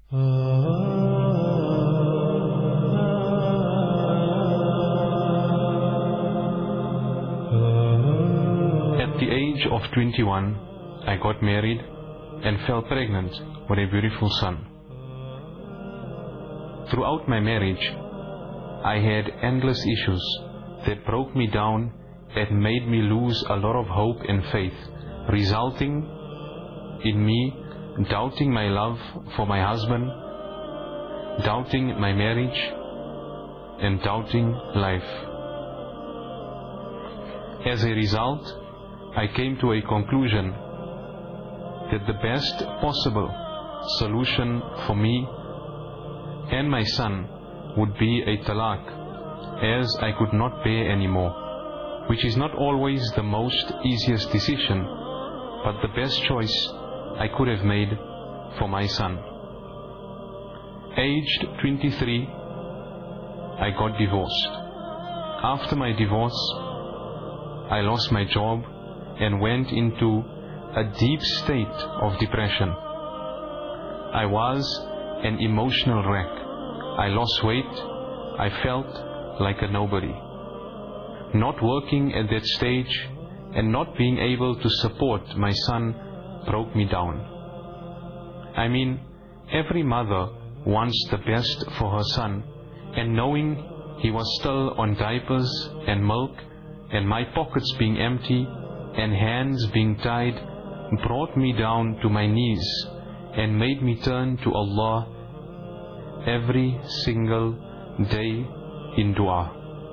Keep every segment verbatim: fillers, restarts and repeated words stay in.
At the age of twenty-one, I got married and fell pregnant with a beautiful son. Throughout my marriage, I had endless issues that broke me down and made me lose a lot of hope and faith, resulting in me doubting my love for my husband, doubting my marriage, and doubting life. As a result, I came to a conclusion that the best possible solution for me and my son would be a talaq, as I could not bear anymore, which is not always the most easiest decision, but the best choice I could have made for my son. Aged twenty-three, I got divorced. After my divorce, I lost my job and went into a deep state of depression. I was an emotional wreck. I lost weight. I felt like a nobody. Not working at that stage and not being able to support my son broke me down. I mean, every mother wants the best for her son, and knowing he was still on diapers and milk, and my pockets being empty and hands being tied, brought me down to my knees and made me turn to Allah every single day in dua.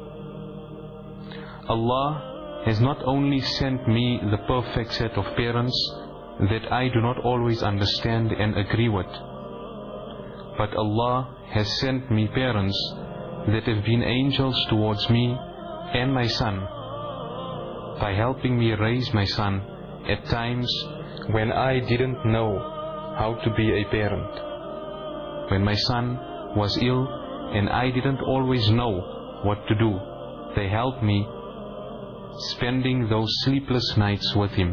Allah has not only sent me the perfect set of parents that I do not always understand and agree with, but Allah has sent me parents that have been angels towards me and my son, by helping me raise my son at times when I didn't know how to be a parent. When my son was ill and I didn't always know what to do, they helped me, spending those sleepless nights with him.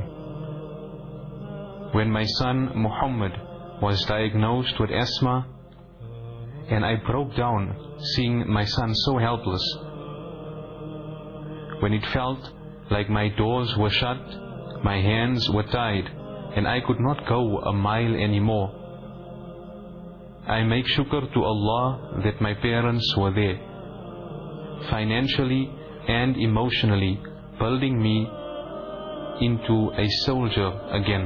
When my son Muhammad was diagnosed with asthma, and I broke down seeing my son so helpless. When it felt like my doors were shut, my hands were tied, and I could not go a mile anymore, I make shukr to Allah that my parents were there, financially and emotionally building me into a soldier again.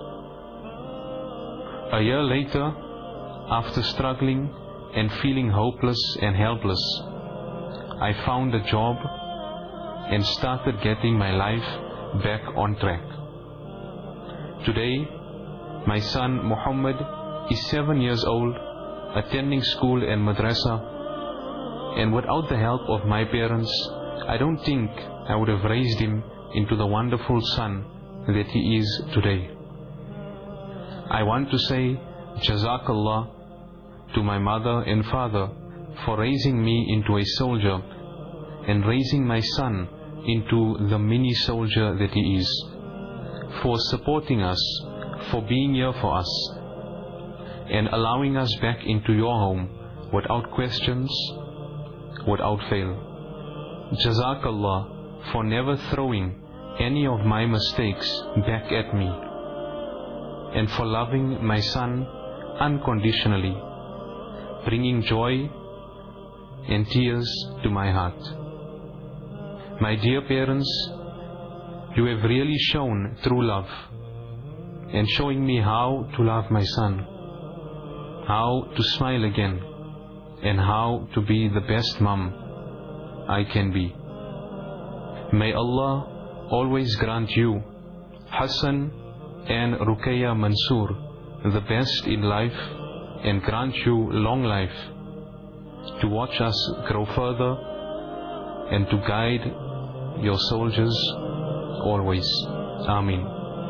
A year later, after struggling and feeling hopeless and helpless, I found a job and started getting my life back on track. Today, my son Muhammad is seven years old, attending school and madrasa, and without the help of my parents, I don't think I would have raised him into the wonderful son that he is today. I want to say Jazakallah to my mother and father for raising me into a soldier and raising my son into the mini soldier that he is, for supporting us, for being here for us, and allowing us back into your home without questions, without fail. Jazakallah for never throwing any of my mistakes back at me, and for loving my son unconditionally, bringing joy and tears to my heart. My dear parents, you have really shown true love, and showing me how to love my son, how to smile again, and how to be the best mom I can be. May Allah always grant you, Hassan and Ruqayya Mansoor, the best in life, and grant you long life to watch us grow further and to guide your soldiers always. Ameen.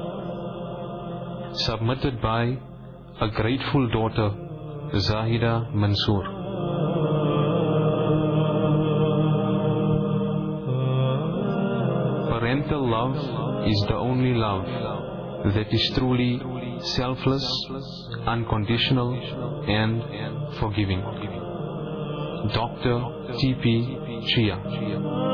Submitted by a grateful daughter, Zahida Mansoor. Parental love is the only love that is truly selfless, unconditional, and forgiving. Doctor T P Chia.